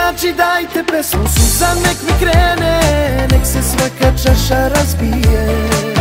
nađi, dajte pesmu, suza nek mi krene, nek se svaka čaša razbije.